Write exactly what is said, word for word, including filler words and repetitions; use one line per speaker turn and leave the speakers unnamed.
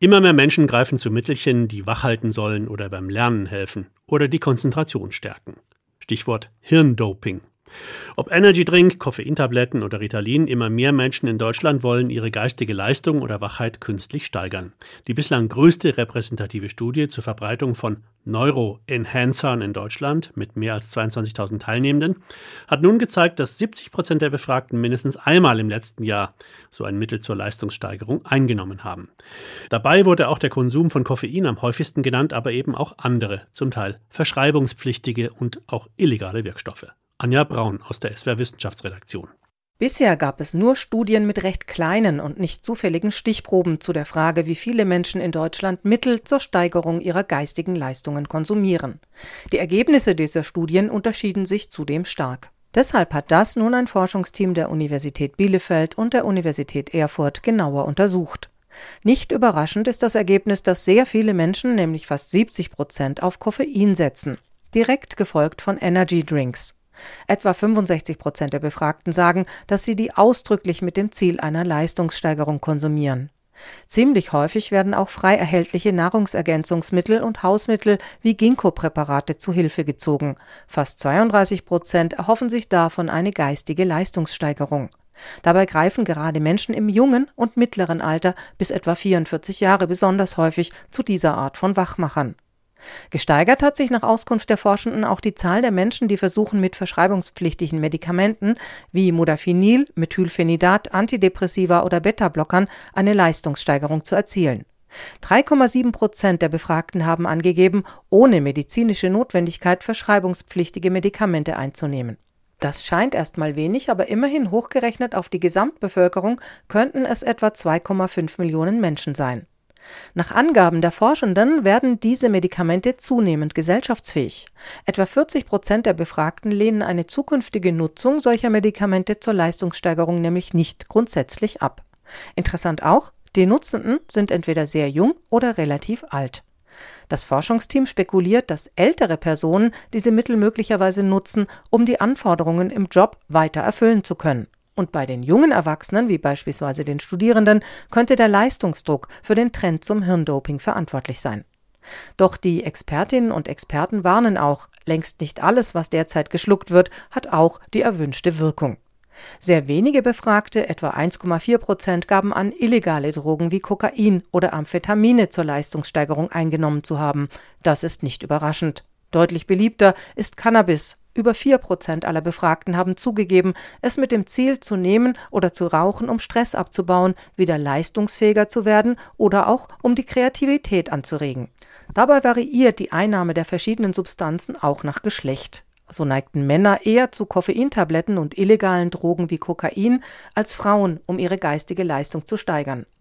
Immer mehr Menschen greifen zu Mittelchen, die wachhalten sollen oder beim Lernen helfen oder die Konzentration stärken. Stichwort Hirndoping. Ob Energydrink, Koffeintabletten oder Ritalin, immer mehr Menschen in Deutschland wollen ihre geistige Leistung oder Wachheit künstlich steigern. Die bislang größte repräsentative Studie zur Verbreitung von Neuroenhancern in Deutschland mit mehr als zweiundzwanzigtausend Teilnehmenden hat nun gezeigt, dass siebzig Prozent der Befragten mindestens einmal im letzten Jahr so ein Mittel zur Leistungssteigerung eingenommen haben. Dabei wurde auch der Konsum von Koffein am häufigsten genannt, aber eben auch andere, zum Teil verschreibungspflichtige und auch illegale Wirkstoffe. Anja Braun aus der S W R Wissenschaftsredaktion.
Bisher gab es nur Studien mit recht kleinen und nicht zufälligen Stichproben zu der Frage, wie viele Menschen in Deutschland Mittel zur Steigerung ihrer geistigen Leistungen konsumieren. Die Ergebnisse dieser Studien unterschieden sich zudem stark. Deshalb hat das nun ein Forschungsteam der Universität Bielefeld und der Universität Erfurt genauer untersucht. Nicht überraschend ist das Ergebnis, dass sehr viele Menschen, nämlich fast siebzig Prozent, auf Koffein setzen. Direkt gefolgt von Energy Drinks. Etwa fünfundsechzig Prozent der Befragten sagen, dass sie die ausdrücklich mit dem Ziel einer Leistungssteigerung konsumieren. Ziemlich häufig werden auch frei erhältliche Nahrungsergänzungsmittel und Hausmittel wie Ginkgo-Präparate zu Hilfe gezogen. Fast zweiunddreißig Prozent erhoffen sich davon eine geistige Leistungssteigerung. Dabei greifen gerade Menschen im jungen und mittleren Alter bis etwa vierundvierzig Jahre besonders häufig zu dieser Art von Wachmachern. Gesteigert hat sich nach Auskunft der Forschenden auch die Zahl der Menschen, die versuchen, mit verschreibungspflichtigen Medikamenten wie Modafinil, Methylphenidat, Antidepressiva oder Beta-Blockern eine Leistungssteigerung zu erzielen. drei Komma sieben Prozent der Befragten haben angegeben, ohne medizinische Notwendigkeit verschreibungspflichtige Medikamente einzunehmen. Das scheint erstmal wenig, aber immerhin hochgerechnet auf die Gesamtbevölkerung könnten es etwa zwei Komma fünf Millionen Menschen sein. Nach Angaben der Forschenden werden diese Medikamente zunehmend gesellschaftsfähig. Etwa vierzig Prozent der Befragten lehnen eine zukünftige Nutzung solcher Medikamente zur Leistungssteigerung nämlich nicht grundsätzlich ab. Interessant auch, die Nutzenden sind entweder sehr jung oder relativ alt. Das Forschungsteam spekuliert, dass ältere Personen diese Mittel möglicherweise nutzen, um die Anforderungen im Job weiter erfüllen zu können. Und bei den jungen Erwachsenen, wie beispielsweise den Studierenden, könnte der Leistungsdruck für den Trend zum Hirndoping verantwortlich sein. Doch die Expertinnen und Experten warnen auch, längst nicht alles, was derzeit geschluckt wird, hat auch die erwünschte Wirkung. Sehr wenige Befragte, etwa eins Komma vier Prozent, gaben an, illegale Drogen wie Kokain oder Amphetamine zur Leistungssteigerung eingenommen zu haben. Das ist nicht überraschend. Deutlich beliebter ist Cannabis. Über vier Prozent aller Befragten haben zugegeben, es mit dem Ziel zu nehmen oder zu rauchen, um Stress abzubauen, wieder leistungsfähiger zu werden oder auch um die Kreativität anzuregen. Dabei variiert die Einnahme der verschiedenen Substanzen auch nach Geschlecht. So neigten Männer eher zu Koffeintabletten und illegalen Drogen wie Kokain als Frauen, um ihre geistige Leistung zu steigern.